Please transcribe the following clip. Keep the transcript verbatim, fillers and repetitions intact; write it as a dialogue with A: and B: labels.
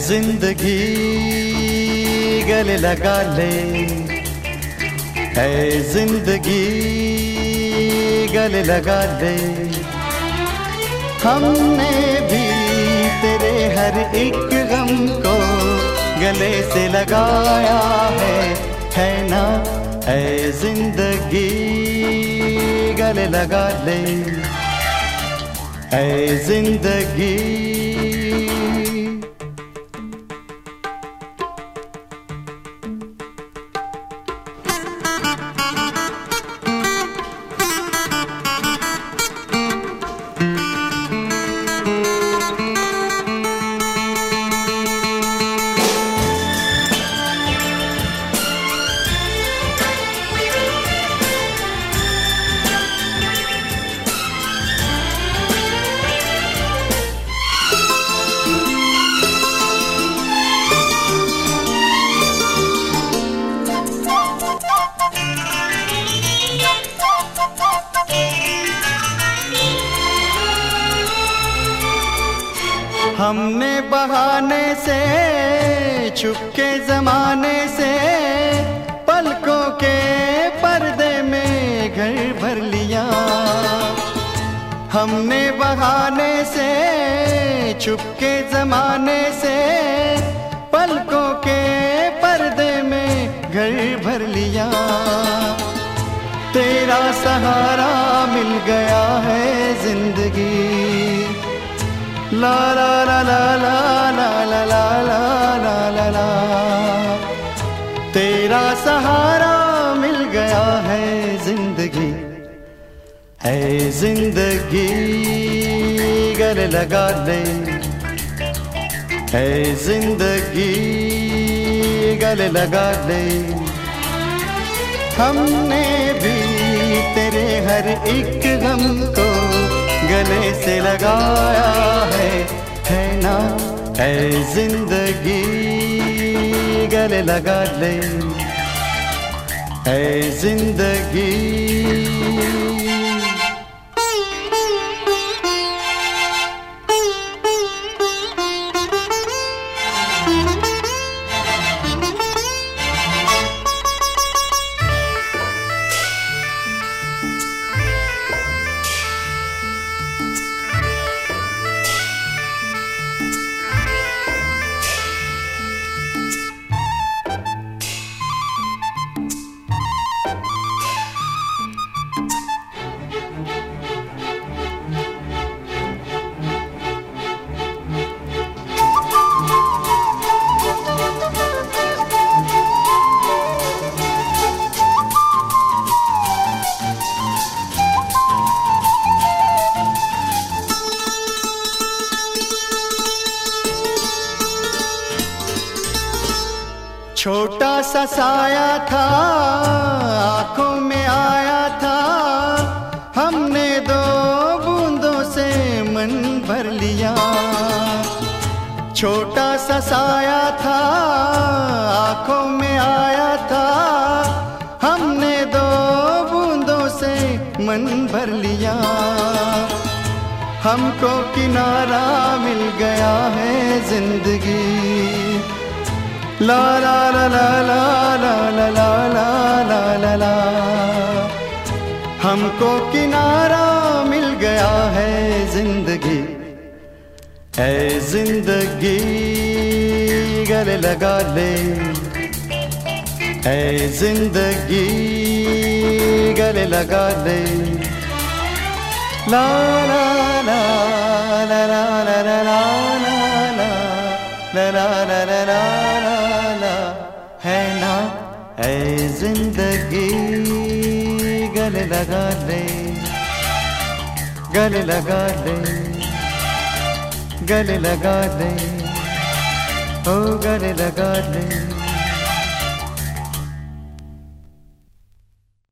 A: जिंदगी गले लगा ले, है जिंदगी गले लगा ले। हमने भी तेरे हर एक गम को गले से लगाया है, है ना? है जिंदगी गले लगा ले, है जिंदगी। हमने बहाने से छुपके जमाने से पलकों के पर्दे में घर भर लिया। हमने बहाने से छुपके जमाने से पलकों के पर्दे में घर भर लिया। तेरा सहारा मिल गया है जिंदगी, ला ला ला ला ला ला ला ला ला ला ला। तेरा सहारा मिल गया है जिंदगी, है जिंदगी गले लगा ले, है जिंदगी गले लगा ले। हमने भी तेरे हर एक गम को गले से लगाया है, है ना? है जिंदगी गले लगा ले, है जिंदगी। छोटा सा साया था आंखों में आया था, हमने दो बूंदों से मन भर लिया। छोटा सा साया था आंखों में आया था, हमने दो बूंदों से मन भर लिया। हमको किनारा मिल गया है जिंदगी, ला ला ला ला ला ला ला ला ला ला ला। हमको किनारा मिल गया है जिंदगी, है जिंदगी गले लगा ले, है जिंदगी गले लगा ले। ला ला ला ला ला ला ला ला ला ला ला ला ला ला, है ना? है जिंदगी गले लगा ले, गले लगा ले, गले लगा ले, ओ गले लगा ले।